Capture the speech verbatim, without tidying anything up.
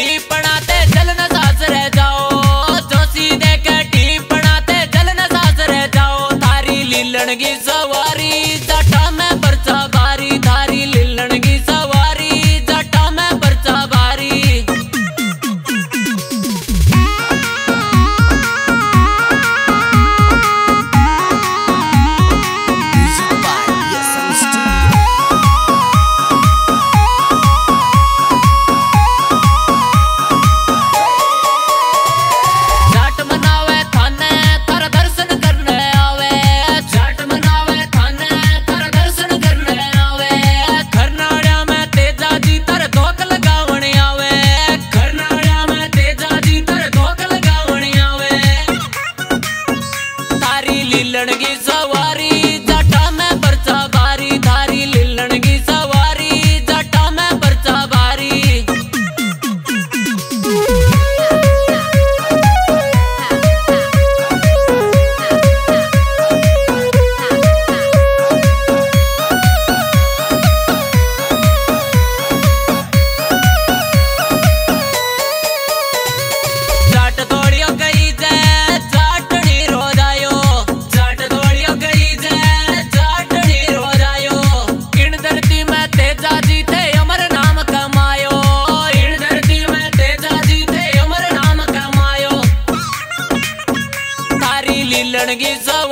टीप बनाते जल न सास रह जाओ, जोशी दे के टीप बनाते जल न सास रह जाओ। थारी लीलन की सवारी जटा में बरसा भारी, थारी लीलन की सवारी जटा में बरसा भारी। लीलन की सवारी जटा में बरसा भारी, थारी लीलन की सवारी जटा में बरसा भारी। जाट तोड़ियो गई जय जाटनी रो जायो, जाट तोड़ियो गई जय जाटनी रो जायो। इन धरती में तेजा जी थे अमर नाम कमायो, इन धरती में तेजा जी थे अमर नाम कमायो। थारी लीलन की